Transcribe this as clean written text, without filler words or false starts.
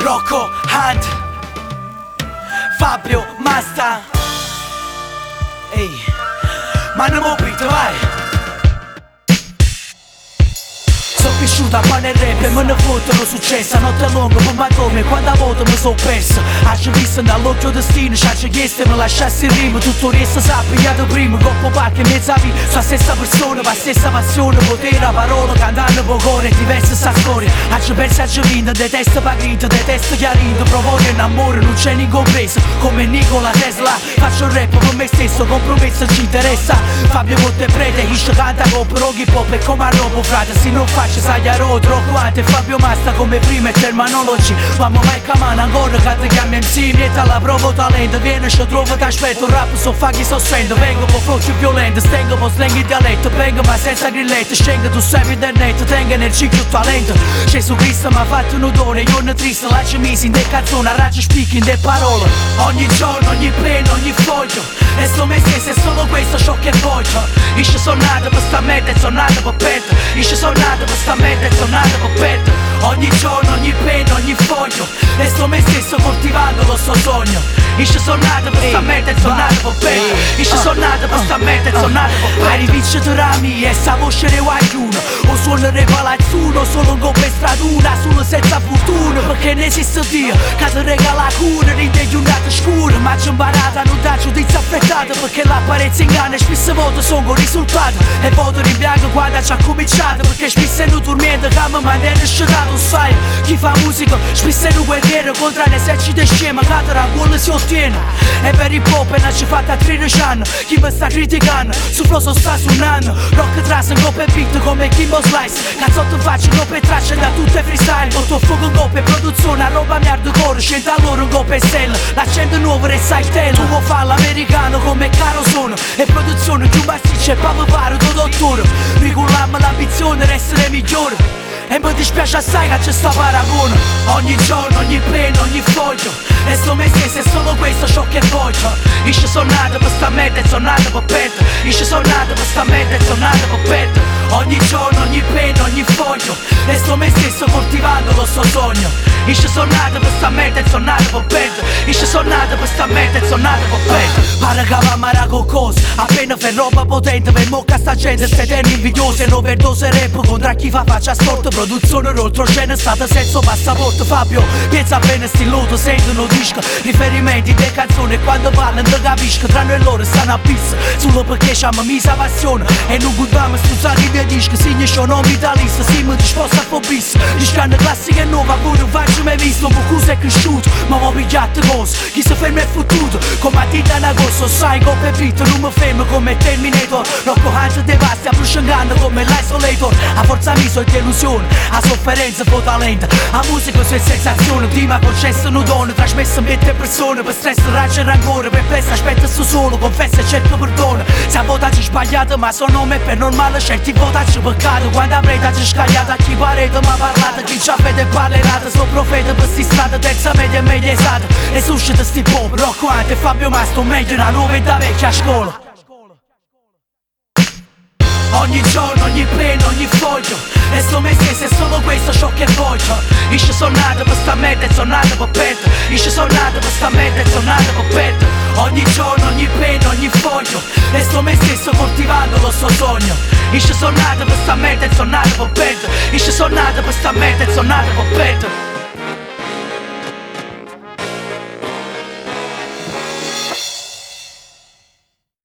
Rocco Hunt, Fabio Masta. Ehi, ma non mo beat, vai. Sono cresciuta qua nel rap e me ne fottono successo. Notte lunga, ma come quando a volte mi sono perso. Ci visto dall'occhio destino, ci chiesto e mi lasciassi il rimo. Tutto il resto sappiato prima, coppo parche e mezza vita. Sulla stessa persona, ma stessa passione. Potere a parola, cantando pocore, diversa sta storia. Ci pensi a vinto, detesto pagrito, detesto chiarito. Provo di innamore, non c'è incompreso. Come Nikola Tesla, faccio rap con me stesso, compromesso ci interessa. Fabio Monte Prete, Isce canta con rock hip hop e come a robo frate. Se non faccio Sagliaro, troppo ante, Fabio Masta come prima e terminologi. Mamma mai camana ancora che ti chiami MC, niente alla provo talento. Vieni ci trovo, ti aspetto, rap so faghi sospendo. Vengo po' flow più violento, stengo po' slang in dialetto. Vengo ma senza grillette, scengo tu sei internet. Tengo nel ciclo talento. Gesù Cristo mi ha fatto un odore, io ne triste. Lascia misi in de canzone, raggio spicchi in de parole. Ogni giorno, ogni pena, ogni foglio. E sto me stesso, è solo questo ciò che voglio. Isce sono nato per sta merda e sono nato per perdere. Isce sono nato per sta merda e sono nato per perdere. Ogni giorno, ogni pena, ogni foglio. E sto me stesso coltivando lo sto sogno. Isce sono nato per sta merda e sono nato per perdere. Isce sono nato per sta merda e sono nato per perdere. Hai rivincito la mia e sa voce ne qualcuno. O suonare palazzuno, solo un coppe straduna. Solo senza fortuna, perché ne esiste Dio che ti regala cura, rinde giornate scure. Ma c'è imparata, non dà giudizio affrettato, perché l'apparenza inganna e spesso voto sono con risultato. E voto in bianco quando ci ha cominciato, perché spesso non dormiendo che mi mantiene scedato. Sai, chi fa musica spesso è un guerriero contro l'esercito scema che tra quello si ottiene. E per il pop non ci fatta 13 anni, chi mi sta criticando su flow sta suonando. Rock trash in coppe beat come Kimbo Slice, cazzotto faccio in coppe tracce da tutte freestyle. Botto fuoco in coppe produzione, a roba mi hardcore, scelta loro in coppe stella. L'accento nuovo resta il tema, tu vuoi fare l'americano come caro sono. E produzione più massiccia e papà paro tu dottore. Ricullammo l'ambizione essere migliore. E mi dispiace assai che c'è sta paragone. Ogni giorno, ogni pena, ogni foglio. E sto me stesso, è solo questo ciò che voglio. Isce sono nato per sta merda e sono nato per perdere. Isce sono nato per sta merda e sono nato per perdere. Ogni giorno, ogni pena, ogni foglio. E sto me stesso coltivando lo sto sogno. Isce sono nato per sta merda e sono nato per perdere. Isce sono nato per sta merda e sono nato per perdere. Pare che va mara con cose, appena fai roba potente. Per mocca sta gente, ste terni invidiose. Overdose rap contro chi fa faccia sport. Produzione oltreoceano, stata senza passaporto. Fabio, pensa bene stiloso, sentono disco. Riferimenti de canzoni, quando parlano te capisco. Tra noi e loro stanno a pista, solo perché c'hanno misa passione. E non guardiamo spruzzare i miei dischi. Signi c'ho non vitalista, siamo disposti a fobis. Discando classiche e nuova, pure non faccio mai visto. Un po' è cresciuto, ma ho pigliato cose. Chi si ferma è fottuto, come a tinta in agosto. Sai, coppe beat, non mi fermo come Terminator. Rocco Hunt devasta, prosciugando come l'isolator. A forza miso e delusione, a sofferenza po' talento. A musica su sensazione, prima concesso non dono. Trasmesso mette persone, per stress, raggio e rancore. Perplesso aspetta sto solo, confessa e cerca perdono. Se a votaci sbagliato, ma sono me per normale. Certi votaci peccato, quando avrei daci scagliato. A chi parete mi ha parlato, chi c'ha fede e parlerata. Sto profeta per sti strada, terza media e media esata. E suscita sti pop, Rocco Hunt e Fabio Masta. Meglio una nuova e da vecchia scuola. Ogni giorno, ogni pena, ogni foglio. E sto me stesso, è solo questo ciò che voglio. Isce sono nato per sta merda e sono nato per perdere. Isce sono nato per sta merda e sono nato per perdere. Ogni giorno, ogni pena, ogni foglio. E sto me stesso coltivando lo sto sogno. Isce sono nato per sta merda e sono nato per perdere. Isce sono nato per sta merda e sono nato per perdere.